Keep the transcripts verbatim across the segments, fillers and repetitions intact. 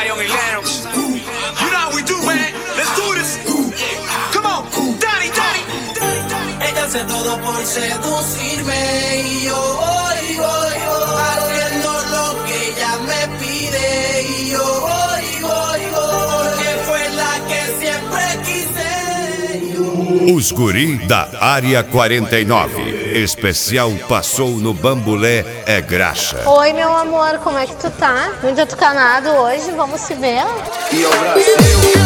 Zion e Lennox. You know how we do, man. Let's do this. Come on, Daddy, Daddy. Ella hace todo por seducirme y yo voy, voy, voy haciendo lo que ella me pide y yo voy, voy, voy porque fue la que siempre quise. Yo... Os guri da Área quarenta e nove. Especial Passou no Bambolê é graxa. Oi, meu amor, como é que tu tá? Muito atucanado hoje, vamos se ver? E o Brasil.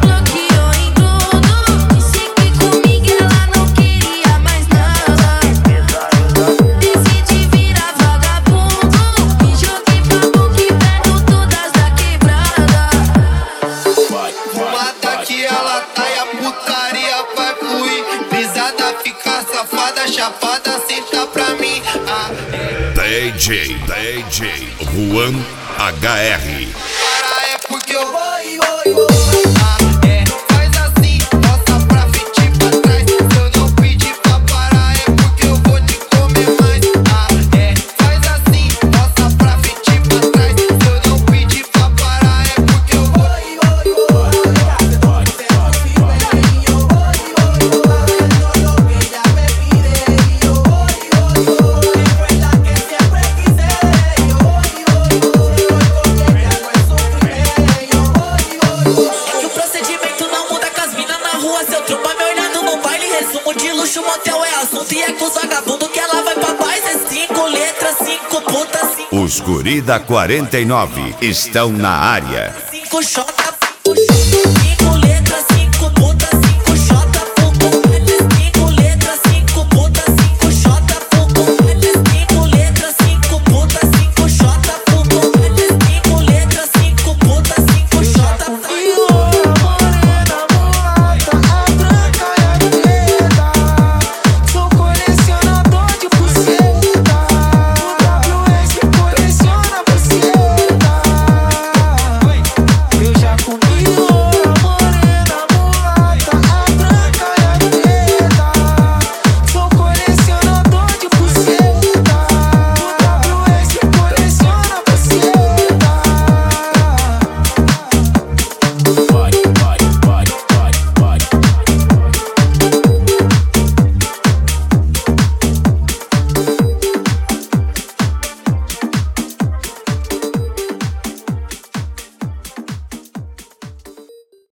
Chapada, senta pra mim. Ah, D J, D J Juan H R. para é porque eu vou, vou, vou. Ah, é, faz assim, nossa pra frente e pra trás. Se eu não pedir pra parar é porque eu vou te comer mais. Ah, é, faz assim, nossa pra frente e pra trás. Se eu não pedir pra parar é porque eu vou, vou, vou. Motel é assunto e é com os vagabundos que ela vai pra paz. É cinco letras, cinco putas, cinco... Os guri da quarenta e nove estão na área. Cinco shots.